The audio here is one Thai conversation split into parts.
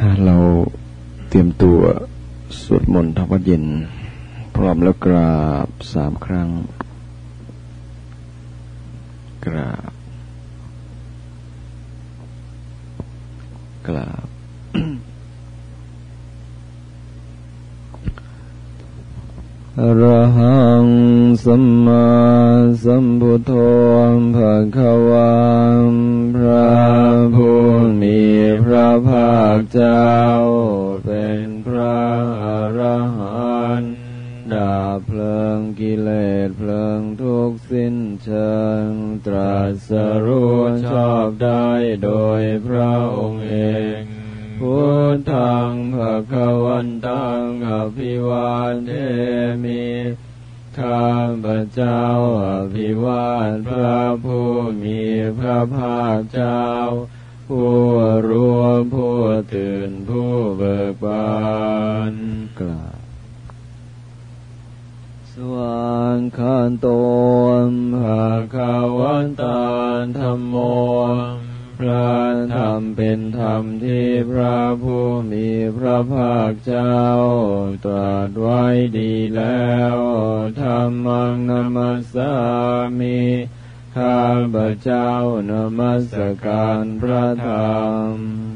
เราเตรียมตัวสวดมนต์ทำวัดเย็นพร้อมแล้วกราบ3 ครั้งกราบอะระหังสัมมาสัมพุทโธภะคะวาพระผู้มีพระภาคเจ้าเป็นพระอรหันต์ดับเพลิงกิเลสเพลิงทุกข์สิ้นเชิงตรัสรู้ชอบได้โดยพระองค์เองพุทธังภคะวันตังอภิวาเทมิข้าพเจ้าอภิวาทพระผู้มีพระภาคเจ้าผู้รู้ผู้ตื่นผู้เบิกบานกล่าวสวากขาโตภคะวันตังธัมโมพระธรรมเป็นธรรมที่พระผู้มีพระภาคเจ้าตรัสไว้ดีแล้วธัมมังนัมมัสสามิข้าพเจ้านมัสการพระธรรม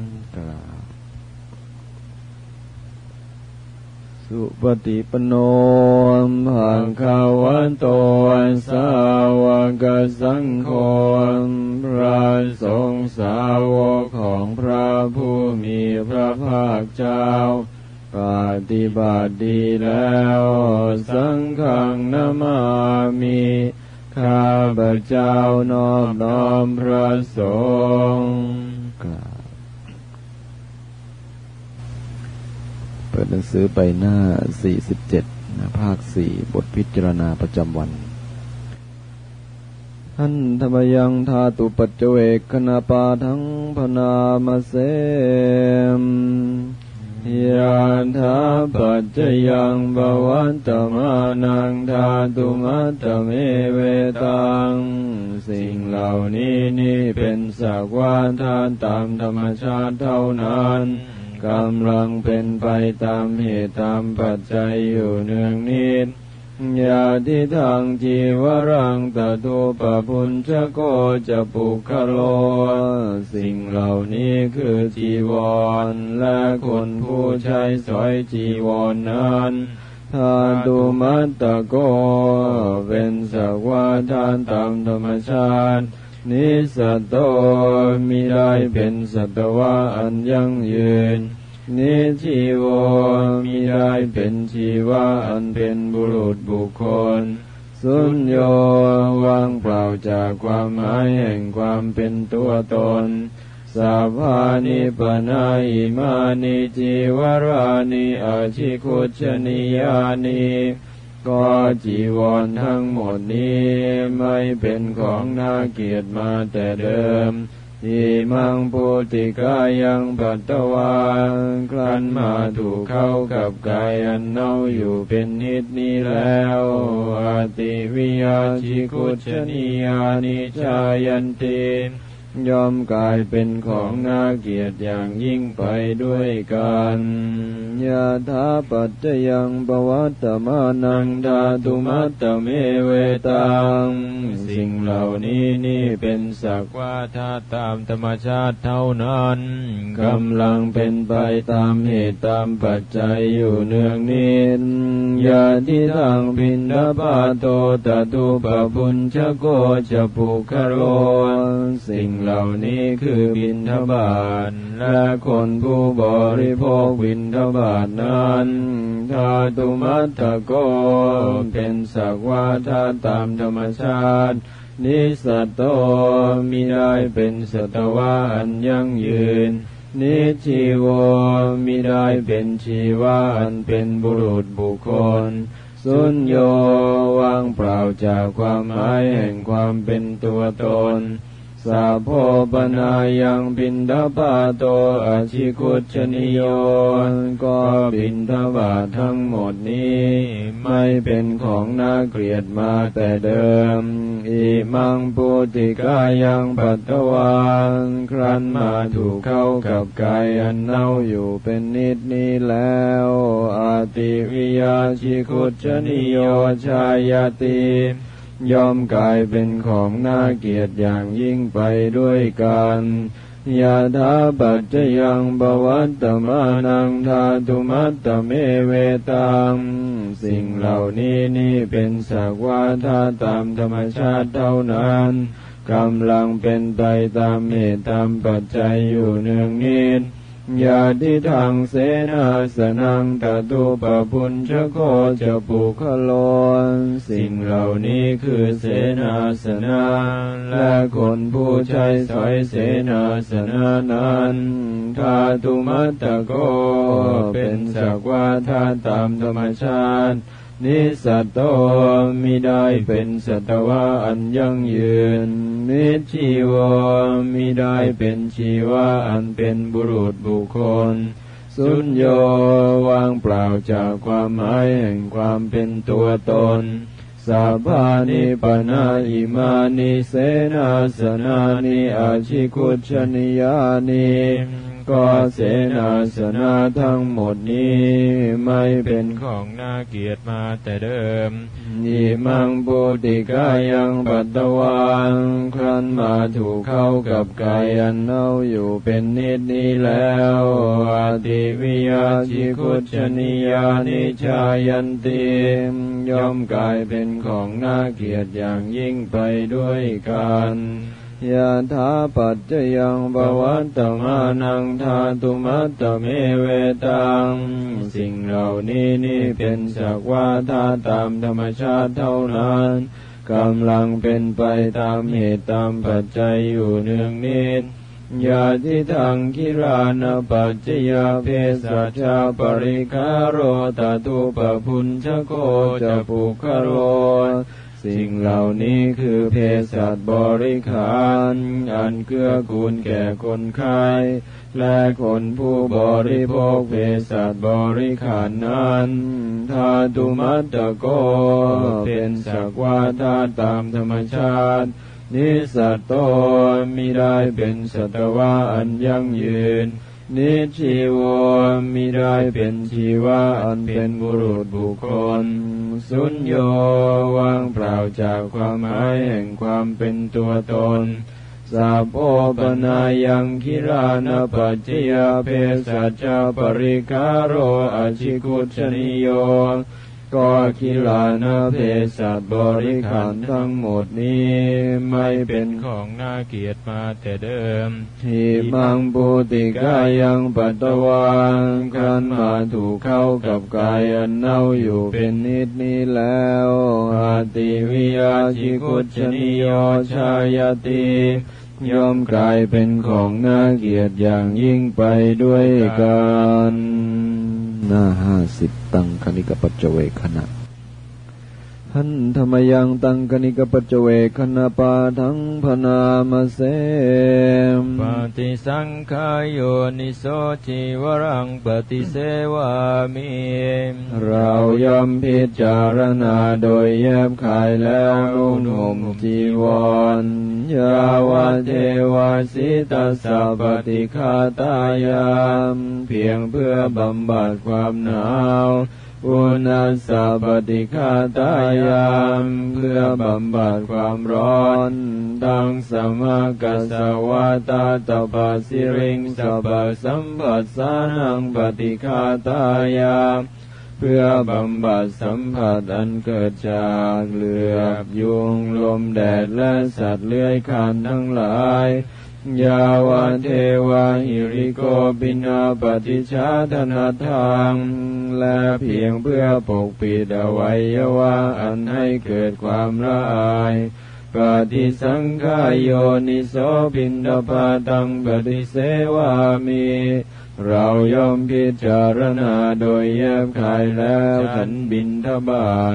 สุปฏิปันโนภะคะวะโตสาวกสังโฆพระสงฆ์สาวกของพระผู้มีพระภาคเจ้าปฏิบัติดีแล้วสังฆังนามามิข้าพเจ้านอบน้อมพระสงฆ์เปิดหนังสือไปหน้า47ภาค4บทพิจารณาประจำวันหันธมยังธาตุปัจเจเวกขณปาทังพนามเสมยะถาปัจจยังภวัตตมานังธาตุมัตตเมเวตังสิ่งเหล่านี้นี่เป็นสักว่าธาตุตามธรรมชาติเท่านั้นกำลังเป็นไปตามเหตุตามปัจจัยอยู่เนืองนิดญาติทางจีวรังตตุปพุญชโกจะปุคโลสิ่งเหล่านี้คือจีวรและคนผู้ใช้สอยจีวรนั้นธาตุมัตตโกเป็นสักว่าธาตุตามธรรมชาตินิสัตโตมิได้เป็นสัตวะอันยั่งยืนนิชีโวมิได้เป็นชีวะอันเป็นบุรุษบุคคลสุญโญว่างเปล่าจากความหมายแห่งความเป็นตัวตนสัพพานิปนาอิมานิจีวรานิอาชิคุชนิยานิก็จีวรทั้งหมดนี้ไม่เป็นของน่าเกียรติมาแต่เดิมอิมังปุติกายังปัตตวาครั้นมาถูกเข้ากับกายอันเน่าอยู่เป็นนิดนี้แล้วอติวิยาชิคุชนิยานิชายันติย่อมกลายเป็นของน่าเกลียดอย่างยิ่งไปด้วยกันยะถาปัจจยังปวัตตมานังธาตุมัตตเมเวตังสิ่งเหล่านี้นี่เป็นสักว่าธาตุตามธรรมชาติเท่านั้นกำลังเป็นไปตามเหตุตามปัจจัยอยู่เนืองนิดญาติทางพินดาปาโตตตุปพุญชโกจะปุคโลสิ่งเหล่านี้คือบิณฑบาตและคนผู้บริโภคบิณฑบาตนั้นธาตุมัตตโกเป็นสักว่าธาตุตามธรรมชาตินิสัตโตมิได้เป็นสัตวะอันยั่งยืนนิชีโวมิได้เป็นชีวะอันเป็นบุรุษบุคคลสุญโญว่างเปล่าจากความหมายแห่งความเป็นตัวตนสัพโพปนายังบิณฑบาโตอชิคุชนิโยก็บิณฑบาตทั้งหมดนี้ไม่เป็นของน่าเกลียดมาแต่เดิมอิมังปุติกายังปัตตวานครั้นมาถูกเข้ากับกายอันเน่าอยู่เป็นนิดนี้แล้วอาติวิยาชิคุชนิโยชายาติย่อมกลายเป็นของน่าเกลียดอย่างยิ่งไปด้วยกันยะถาปัจจยังภวัตตมานังธาตุมัตตเมเวตังสิ่งเหล่านี้นี่เป็นสักว่าธาตุตามธรรมชาติเท่านั้นกำลังเป็นไปตามเหตุตามปัจจัยอยู่เนืองนิดยาทิทังเสนาสนังตตุปปุญชโคจะปุคโลสิ่งเหล่านี้คือเสนาสนะและคนผู้ใช้สอยเสนาสนะนั้นธาตุมัตตโกเป็นสักว่าธาตุตามธรรมชาตินิสัตโตมิได้เป็นสัตวะอันยั่งยืนนิชีวมิได้เป็นชีวะอันเป็นบุรุษบุคคลสุญโยว่างเปล่าจากความหมายแห่งความเป็นตัวตนสัพพานิปนาอิมานิเสนาสนานิอาชิคุชนิยานิก็เสนาสนะทั้งหมดนี้ไม่เป็นของน่าเกลียดมาแต่เดิมอิมังปุติกายังปัตตวานครั้นมาถูกเข้ากับกายอันเน่าอยู่เป็นนิดนี้แล้วอาติวิยาชิคุชนิยานิชายันติย่อมกลายเป็นของน่าเกลียดอย่างยิ่งไปด้วยกันยะถาปัจจยังภวัตตมานังธาตุมัตตเมเวตังสิ่งเหล่านี้นี่เป็นสักว่าธาตุตามธรรมชาติเท่านั้นกำลังเป็นไปตามเหตุตามปัจจัยอยู่เนืองนิดยาทิทังคิรานะปัจจยาเพสัชาปริคาโรตตุปพุญชโคจะปุคโรสิ่งเหล่านี้คือเภสัชบริขารอันเกื้อกูลแก่คนไข้และคนผู้บริโภคเภสัชบริขารนั้นธาตุมัตตโกเป็นสักว่าธาตุตามธรรมชาตินิสัตโตมิได้เป็นสัตวะอันยั่งยืนนิชีวมิได้เป็นชีวะอันเป็นบุรุษบุคคลสุญโยว่างเปล่าจากความหมายแห่งความเป็นตัวตนสัพโพปนายังคิรานะปัจจยาเพสัชาปริคาโรอชิคุชนิโยก็คิลานะเพสัชบริขารทั้งหมดนี้ไม่เป็นของน่าเกลียดมาแต่เดิมหิมังปุติกายังปัตตวานครั้นมาถูกเข้ากับกายอันเน่าอยู่เป็นนิดนี้แล้วอาติวิยาชิคุชนิโยชายาติย่อมกลายเป็นของน่าเกลียดอย่างยิ่งไปด้วยกันหน้า50ตังคณิกปัจเจเวคณะหันธรรมยังตังคณิกปัจเจเวคณะปาทังพนามเสปฏิสังขายโยนิโสจิวรังปฏิเสวามิเราย่อมพิจารณาโดยแยบคายแล้วนุ่งห่มจีวรยาวะเทวาสิตัสสะปฏิฆาตายามเพียงเพื่อบำบัดความหนาวอุณาสะปฏิฆาตายามเพื่อบำบัดความร้อนตังสมากัสสวะตาตปะสิริงสัพพสัมปัสสานังปฏิฆาตายามเพื่อบำบัดสัมผัสอันเกิดจากเหลือบยุงลมแดดและสัตว์เลื้อยคลานทั้งหลายยาวะเทวาหิริโกปินาปฏิชาธนาทังและเพียงเพื่อปกปิดอวัยวะอันให้เกิดความละอายปฏิสังขายโยนิโสปินดาปาตังปฏิเสวามิเราย่อมพิจารณาโดยแยบคายแล้วขันบิณฑบาต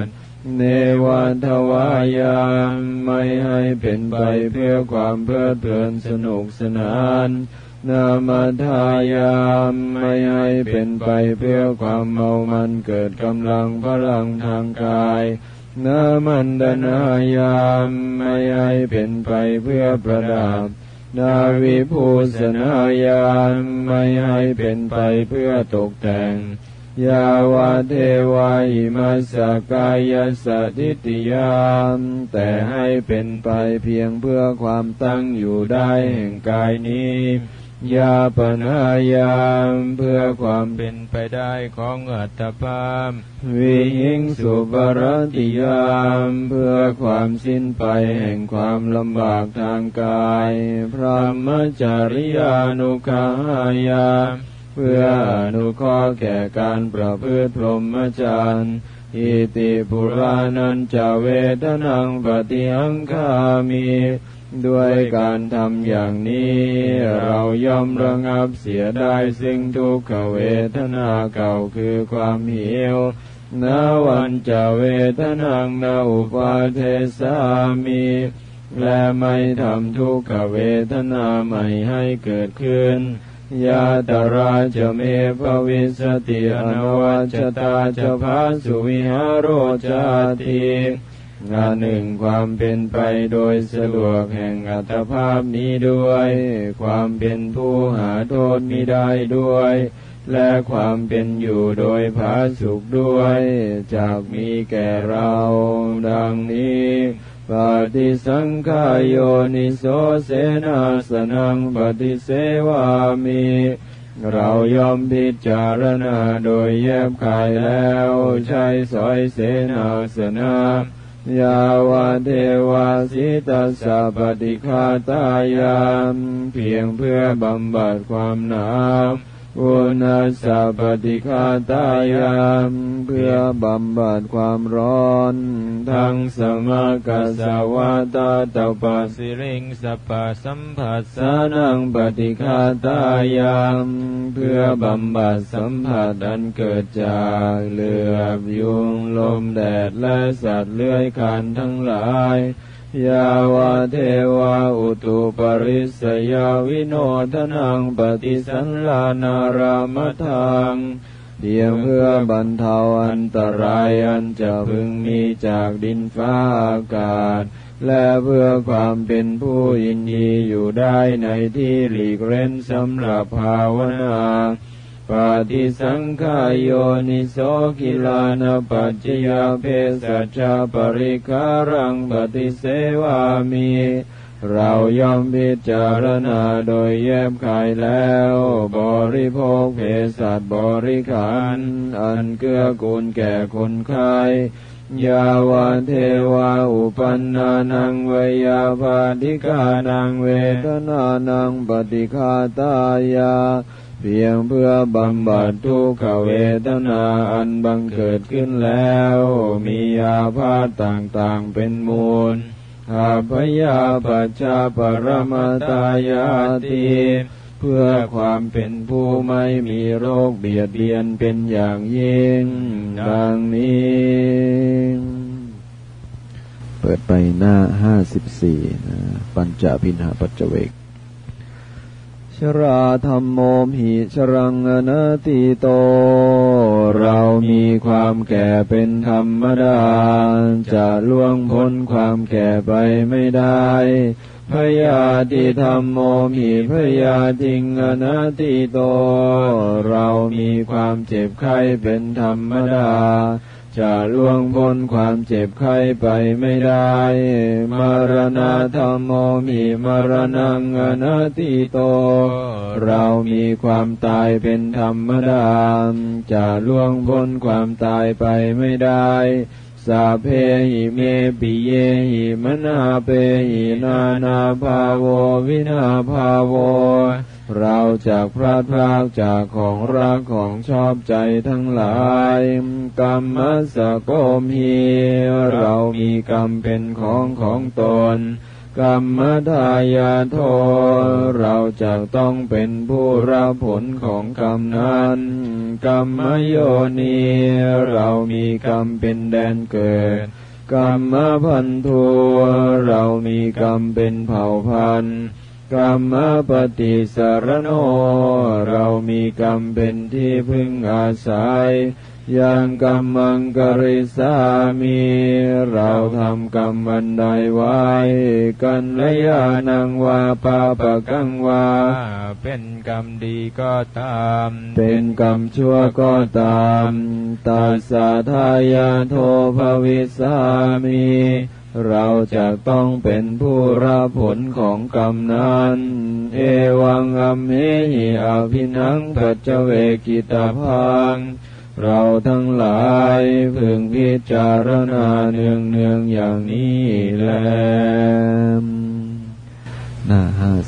เนวัฏวายามไม่ให้เป็นไปเพื่อความเพลิดเพลินสนุกสนานนามัฏฐายามไม่ให้เป็นไปเพื่อความเมามันเกิดกำลังพลังทางกายนามันดนายามไม่ให้เป็นไปเพื่อประดับนาวิภูสนายามไม่ให้เป็นไปเพื่อตกแต่งยาวาเทวาหิมัสสกายสทิฏฐิยามแต่ให้เป็นไปเพียงเพื่อความตั้งอยู่ได้แห่งกายนี้ยาปนายามเพื่อความเป็นไปได้ของอัตภาพวิหิงสุปรติยามเพื่อความสิ้นไปแห่งความลำบากทางกายพรหมจริยานุขายามเพื่ออนุเคราะห์แก่การประพฤติพรหมจรรย์อิติปุรานัญจเวทนังปฏิหังคามิด้วยการทำอย่างนี้เราย่อมระงับเสียได้ซึ่งทุกขเวทนาเก่าคือความหิวนาวันจะเวทนังนาอุปาเทสามิและไม่ทำทุกขเวทนาใหม่ให้เกิดขึ้นยาตราจะเมภวิสติอนวัจตาจะพาสุวิหารโรจาติงานหนึ่งความเป็นไปโดยสะดวกแห่งอัตภาพนี้ด้วยความเป็นผู้หาโทษมิได้ด้วยและความเป็นอยู่โดยผาสุกด้วยจากมีแก่เราดังนี้ปฏิสังขายโยนิโสเสนาสนังปฏิเสวามิเรายอมพิจารณาโดยแยบคายแล้วใช้สอยเสนาสนะยาวาเทวาสิตัสสะปฏิฆาตายามเพียงเพื่อบำบัดความหนาวอุณาสะปฏิฆาตายามเพื่อบำบัดความร้อนทั้งสมกัสสวาตาตปัสสิริงสปะสัมผัสสานังปฏิฆาตายามเพื่อบำบัดสัมผัสอันเกิดจากเหลือบยุงลมแดดและสัตว์เลื้อยคลานทั้งหลายยาวาเทวาอุตุปริสยาวิโนทนังปฏิสันลานารามทังเพียงเพื่อบรรเทาอันตรายอันจะพึงมีจากดินฟ้าอากาศและเพื่อความเป็นผู้ยินดีอยู่ได้ในที่หลีกเร้นสำหรับภาวนาปฏิสังขายโยนิโสกิลานปัจจยาเพสัชฌาปริคารังปฏิเสวามิเราย่อมพิจารณาโดยแยบคายแล้วบริโภคเภสัชบริขารอันเกื้อกูลแก่คนไข้ยาวาเทวาอุปันนานังวยาปาติกานังเวทนานังปฏิฆาตายาเพียงเพื่อบำบัดทุกขเวทนาอันบังเกิดขึ้นแล้วมีอาพาธต่างๆเป็นมูลอาภยาปัจจาปรมาตายาติเพื่อความเป็นผู้ไม่มีโรคเบียดเบียนเป็นอย่างยิ่งดังนี้เปิดไปหน้า54นะปัญจพินหปัจจเวกชราธัมโมหิชรังอนัตติโตเรามีความแก่เป็นธรรมดาจะล่วงพ้นความแก่ไปไม่ได้พยาธิธัมโมหิพยาธิงอนัตติโตเรามีความเจ็บไข้เป็นธรรมดาจะล่วงพ้นความเจ็บไข้ไปไม่ได้มรณะธัมโมหิมรณังอนัตติโตเรามีความตายเป็นธรรมดาจะล่วงพ้นความตายไปไม่ได้สาเพหิเมปิเยหิมนาเปหินานาภาโววินาภาโวเราจากพลาดพลากจากของรักของชอบใจทั้งหลายกรรมสโกมหีเรามีกรรมเป็นของตนกรรมทายาโทเราจะต้องเป็นผู้รับผลของกรรมนั้นกรรมโยนีเรามีกรรมเป็นแดนเกิดกรรมพันธุเรามีกรรมเป็นเผ่าพันธุ์กรรมปฏิสารโนเรามีกรรมเป็นที่พึ่งอาศัยยังกรรมังกริสามิเราทำกรรมอันใดไว้กัลยาณังวาปาปะกังวาเป็นกรรมดีก็ตามเป็นกรรมชั่วก็ตามตัสสะทายาโทภวิสามิเราจะต้องเป็นผู้รับผลของกรรมนั้นเอวังอัมเหหิอภินังปัจเจเวกิตาภังเราทั้งหลายพึงพิจารณาเนืองๆอย่างนี้แลหน้า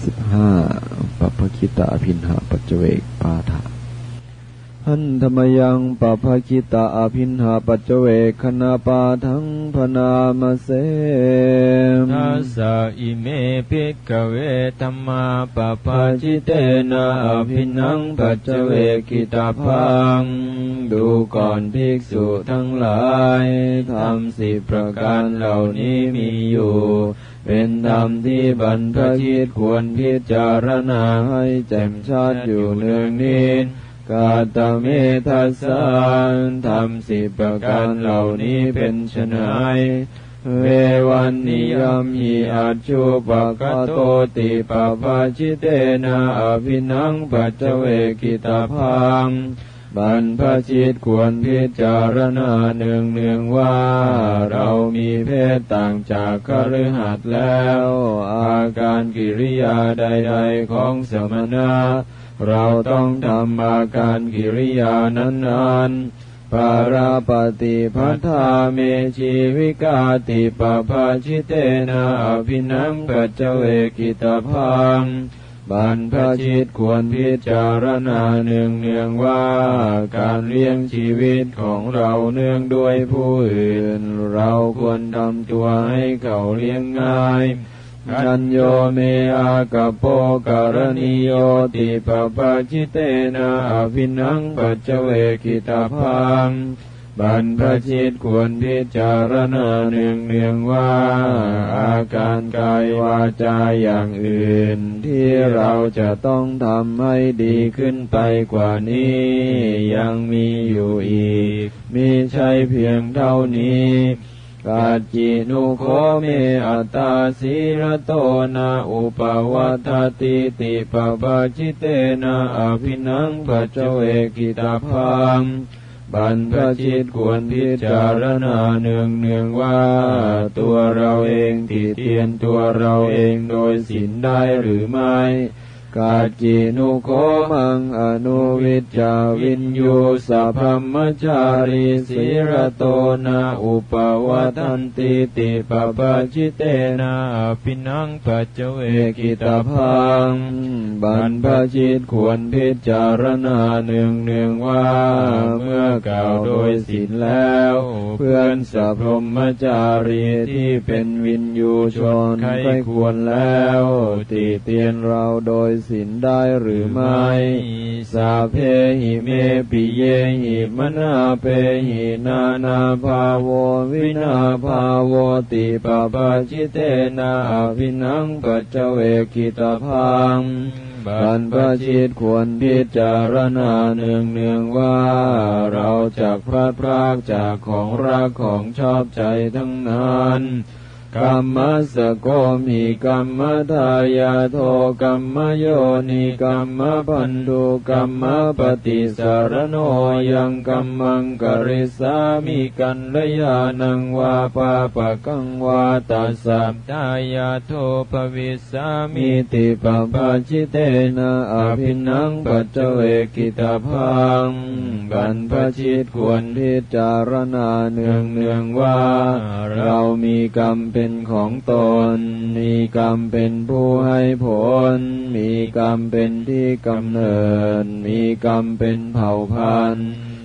55ปัพพคิตาอภินหาปัจเจเวกปาฐะหันธรรมยังปัพพคิตาอภินหาปัจเจเวกคณาปาทังพนามเสทัสสะอิเมภิกขเวธัมมาปัพพจิเตนะอภินังปัจเจเวกิตาภังดูก่อนภิกษุทั้งหลายธรรม10ประการเหล่านี้มีอยู่เป็นธรรมที่บรรพชิตควรพิจารณาให้แจ่มชัดอยู่เนืองนิดกาตเมทัสสะธรรม10ประการเหล่านี้เป็นไฉนเววันนิยมหิอัจฉุปกโตติปัพพชิเตนะอภินังปัจเจเวกิตาภังบรรพชิตควรพิจารณาเนืองๆว่าเรามีเพศต่างจากคฤหัสถ์แล้วอาการกิริยาใดๆของสมณะเราต้องทำอาการกิริยานั้นๆปาราปฏิภัทธาเมชีวิกาติปัพพชิเตนะอภินังปัจเจเวกิตาภังบรรพชิตควรพิจารณาเนืองๆว่าการเลี้ยงชีวิตของเราเนื่องด้วยผู้อื่นเราควรทำตัวให้เขาเลี้ยงง่ายชัญโยเมอากปโปการณิโยติปัพพชิเตนะอภินังปัจเจเวกิตาภังบรรพชิตควรพิจารณาเนืองๆว่าอาการกายวาจาอย่างอื่นที่เราจะต้องทำให้ดีขึ้นไปกว่านี้ยังมีอยู่อีกมิใช่เพียงเท่านี้กัจจินุโคเมอัตตาสีรโตนะอุปวัฏติติปัพพชิเตนะอภินังปัจเจเวกิตาภังบรรพชิตควรพิจารณาเนืองๆว่าตัวเราเองติเตียนตัวเราเองโดยศีลได้หรือไม่กัจจินุโคมังอนุวิจจาวินยูสัพพมจารีสีรโตนะอุปวัฏันติติปัพพชิเตนะอภินังปัจเจเวกิตาภังบรรพชิตควรพิจารณาเนืองๆว่าเมื่อกล่าวโดยศีลแล้วเพื่อนสัพพมจารีที่เป็นวินยูชนใครควรแล้วติเตียนเราโดยศีลได้หรือไม่สาเพหิเมปิเยหิมนาเพหินานาภาโววินาภาโวติปัพพชิเตนะอภินังปัจเจเวกิตาภังบรรพชิตควรพิจารณาเนืองๆว่าเราจะพลัดพรากจากของรักของชอบใจทั้งนั้นกัมมัสสโกมิกัมมทายาโทกัมมโยนิกัมมพันธุกัมมปฏิสารโนยังกัมมังกริสามิกัลยาณังวาปาปะกังวาตัสสะทายาโทภวิสามิติปัพพชิเตนะอภินังปัจเจเวกิตาภังบรรพชิตควรพิจารณาเนืองๆว่าเรามีกรรมเป็นของตนมีกรรมเป็นผู้ให้ผลมีกรรมเป็นที่กำเนิดมีกรรมเป็นเผ่าพันธุ์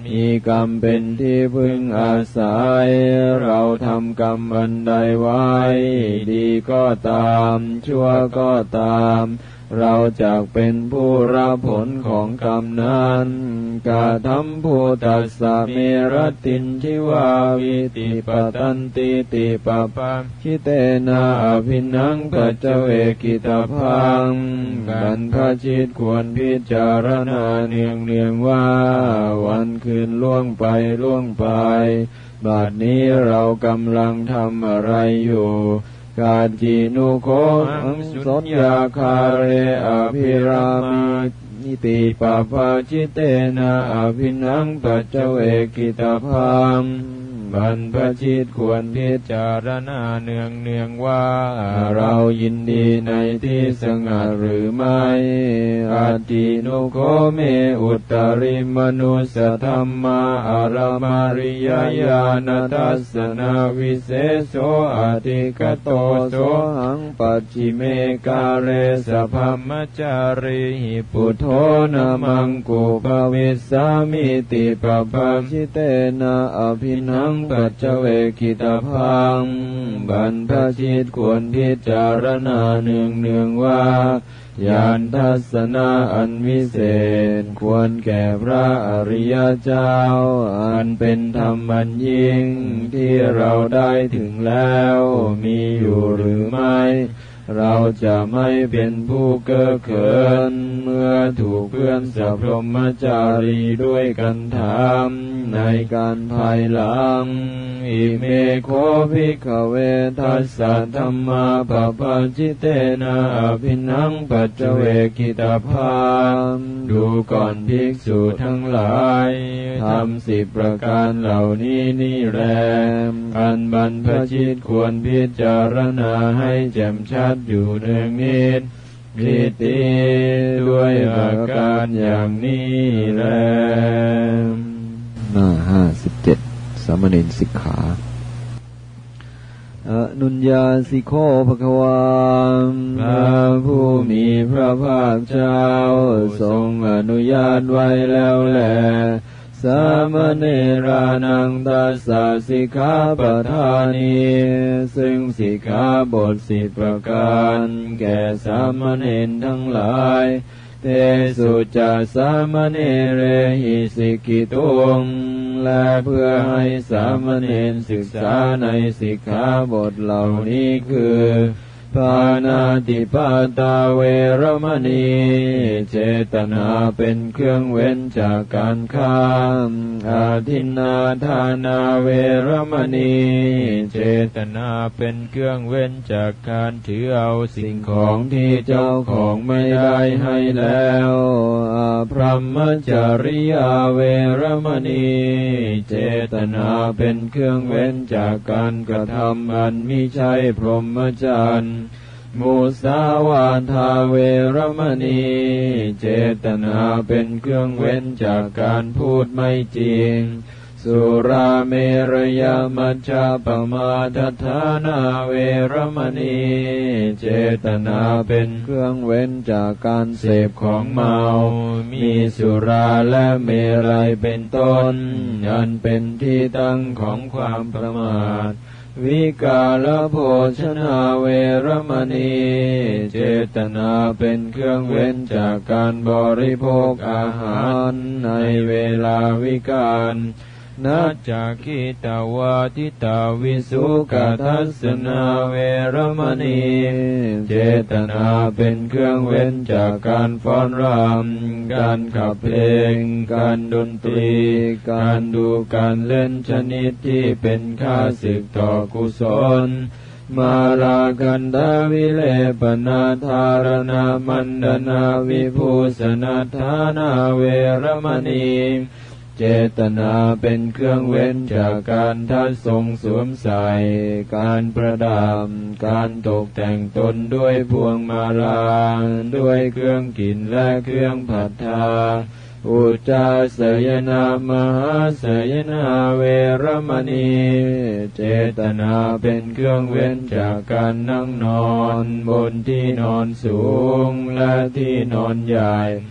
มีกรรมเป็นที่พึ่งอาศัยเราทำกรรมอันใดไว้ดีก็ตามชั่วก็ตามเราจักเป็นผู้รับผลของกรรมนั้นกาธัมภูตัสสะเมรตินชิวาวิติปตันติติปปะชิเตนะอภินังปัจเจเวกิตาพังบรรพชิตควรพิจารณาเนืองว่าวันคืนล่วงไปบัดนี้เรากำลังทำอะไรอยู่กาจินุโคอังสนยาคาเรอภิรามินิติปปาชิเตนะอภินังปัจเจเวกิตาพังบรรพชิตควรพิจารณาเนืองว่าเรายินดีในที่สงัดหรือไม่อาตินุโคเมอุตตริมนุสธรรมาอารมาริยญาณทัสสนาวิเศษโสอธิกโตโสหังปัจฉิเมกาเรสภัมมจาริหิปุโธนะมังกุภวิสสามิติปปะชิเตนะอภินังปัจเจเวกิตาพังบรรพชิตควรพิจารณาเนืองว่าญาณทัศนะอันวิเศษควรแก่พระอริยเจ้าอันเป็นธรรมอันยิ่งที่เราได้ถึงแล้วมีอยู่หรือไม่เราจะไม่เป็นผู้เก้อเขินเมื่อถูกเพื่อนสัพพมจารีด้วยกันถามในการภายหลังอิเมโคภิกขเวทัสสะธัมมาปปาจิเตนะอภินังปัจเจเวกิตาพังดูก่อนภิกษุทั้งหลายทำ10ประการเหล่านี้นี่แลอันบรรพชิตควรพิจารณาให้แจ่มชัดอยู่เนืองนิดพิติด้วยอาการอย่างนี้แลหน้า57สามเณรสิกขาอนุญญาสิโคภควาพระผู้มีพระภาคเจ้าทรงอนุญาตไว้แล้วแลสามเณรานังตัสสะสิกขาปทานีซึ่งสิกขาบท10ประการแก่สามเณรทั้งหลายเตสุจะสามเณเรหิสิกิตุงและเพื่อให้สามเณรศึกษาในสิกขาบทเหล่านี้คือปานาติปาตาเวรมณีเจตนาเป็นเครื่องเว้นจากการฆ่าอาทินนาทานาเวรมณีเจตนาเป็นเครื่องเว้นจากการถือเอาสิ่งของที่เจ้าของไม่ได้ให้แล้วอาพรหมจริยาเวรมณีเจตนาเป็นเครื่องเว้นจากการกระทำอันมิใช่พรหมจรรย์มุสาวาทาเวรมณีเจตนาเป็นเครื่องเว้นจากการพูดไม่จริงสุราเมรยมัชฌะปมาทฐานาเวรมณีเจตนาเป็นเครื่องเว้นจากการเสพของเมามีสุราและเมรัยเป็นต้นอันเป็นที่ตั้งของความประมาทวิกาลโภชนาเวรมณีเจตนาเป็นเครื่องเว้นจากการบริโภคอาหารในเวลาวิกาลนัจจคิตาวาทิตาวิสุขทัสสนาเวรมณีเจตนาเป็นเครื่องเว้นจากการฟ้อนรำการขับเพลงการดนตรีการดูการเล่นชนิดที่เป็นข้าศึกต่อกุศลมารากันดาวิเลปนาธารณามันดนาวิภูสนาธานาเวรมณีเจตนาเป็นเครื่องเว้นจากการทัดทรงสวมใส่การประดับการตกแต่งตนด้วยพวงมาลาด้วยเครื่องกินและเครื่องผัดทาอุจจาสยนามหาสยนาเวรมณีเจตนาเป็นเครื่องเว้นจากการนั่งนอนบนที่นอนสูงและที่นอนใหญ่ช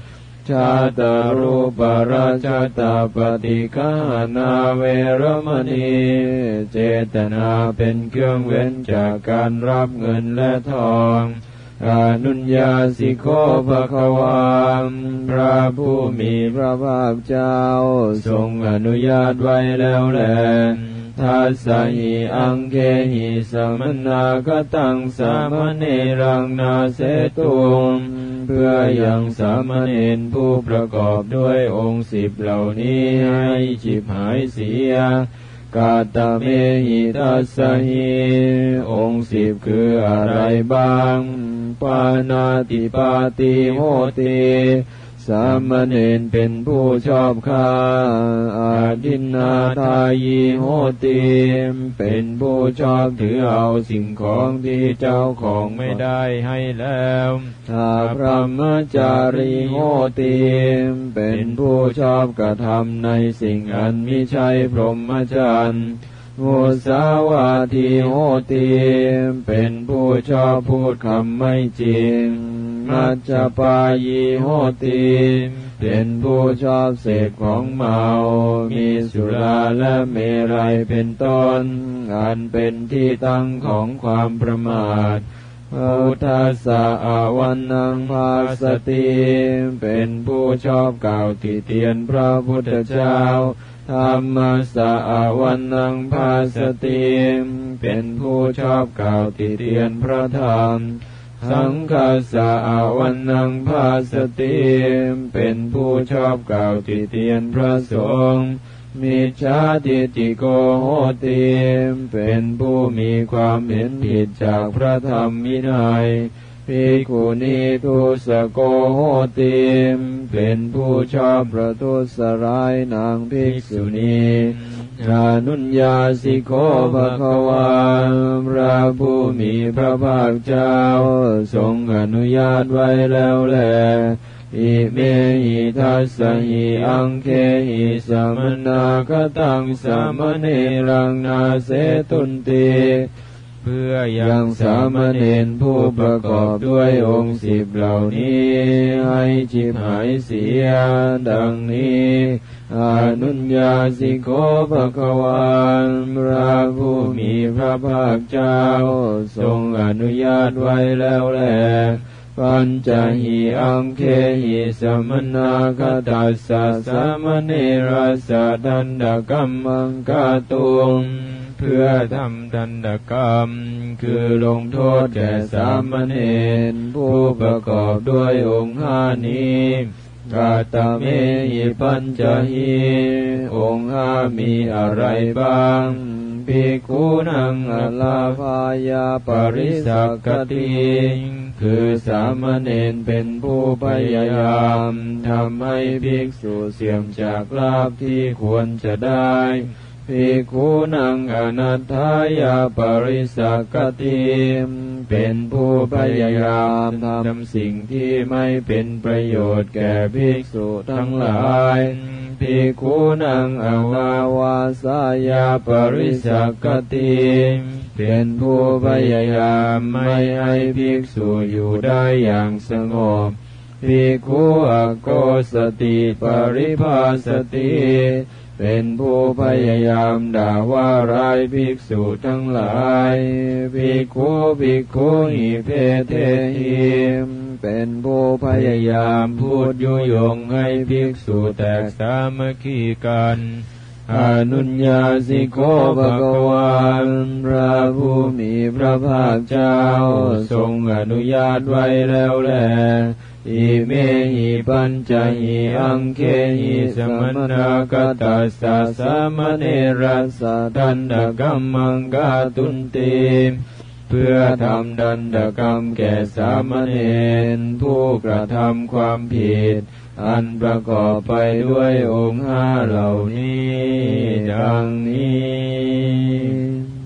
ชาตรูปราชตาปฏิฆานาเวรมณีเจตนาเป็นเครื่องเว้นจากการรับเงินและทองอนุญญาสิโคภความพระผู้มีพระภาคเจ้าทรงอนุญาตไว้แล้วแลทัสสะหิอังเคหิสมณากตังสามเณรังนาเสตุงเพื่อยังสามเณรผู้ประกอบด้วยองค์10เหล่านี้ให้ฉิบหายเสียกาตเมหิทัสสะหิองค์10คืออะไรบ้างปานาติปาติโหติสามเณรเป็นผู้ชอบฆ่าอาทินนาทายีโหติเป็นผู้ชอบถือเอาสิ่งของที่เจ้าของไม่ได้ให้แล้วทาพรหมจารีโหติเป็นผู้ชอบกระทำในสิ่งอันมิใช่พรหมจรรย์มุสาวาทีโหติเป็นผู้ชอบพูดคำไม่จริงมัจจปายีโหติเป็นผู้ชอบเสพของเมามีสุราและเมรัยเป็นต้นอันเป็นที่ตั้งของความประมาทพุทธัสสะอาวันนังภาสติเป็นผู้ชอบกล่าวติเตียนพระพุทธเจ้าธรรมัสสะอาวันนังภาสติเป็นผู้ชอบกล่าวติเตียนพระธรรมสังฆัสสะอาวันนังภาสติเป็นผู้ชอบกล่าวติเตียนพระสงฆ์มิจฉาทิฏฐิโกโหติเป็นผู้มีความเห็นผิดจากพระธรรมวินัยภิกขุณีทุสโกโหติเป็นผู้ชอบประทุษร้ายนางภิกษุณีอนุญญาสิโคภควาพระผู้มีพระภาคเจ้าทรงอนุญาตไว้แล้วแลอิเมหิทัสสะหิอังเคหิสมณากตังสามเณรังนาเสตุนติเพื่อยังสามเณรผู้ประกอบด้วยองค์10เหล่านี้ให้ฉิบหายเสียดังนี้อนุญญาสิโคภควาพระผู้มีพระภาคเจ้าทรงอนุญาตไว้แล้วแลปัญจหิอังเคหิสมณากตัสสะสามเณรัสสะดันดกัมมังกาตุงเพื่อทำดันดกรรมคือลงโทษแก่สามเณรผู้ประกอบด้วยองค์5นี้กาตเมหิปัญจหิองค์5มีอะไรบ้างภิกขุนังอลาภายาปริสักขติคือสามเณรเป็นผู้พยายามทำให้ภิกษุเสื่อมจากลาภที่ควรจะได้ภิกขุนังอนัตถายาปริสักขติเป็นผู้พยายามทำสิ่งที่ไม่เป็นประโยชน์แก่ภิกษุทั้งหลายภิกขุนังอวาวาสายาปริสักขติเป็นผู้พยายามไม่ให้ภิกษุอยู่ได้อย่างสงบภิกขุอโกสติปริภาสติเป็นผู้พยายามด่าว่าร้ายภิกษุทั้งหลายภิกขุหิเพเทหิเป็นผู้พยายามพูดยุยงให้ภิกษุแตกสามัคคีกันอนุญญาสิโคภควาพระผู้มีพระภาคเจ้าทรงอนุญาตไว้แล้วแลอิเมหิปัญจหิอังเคหิสมณากตัสสะสามเณรัสสะดันดกัมมังกาตุนติเพื่อทำดันดกรรมแก่สามเณรผู้กระทำความผิดอันประกอบไปด้วยองค์5เหล่านี้ดังนี้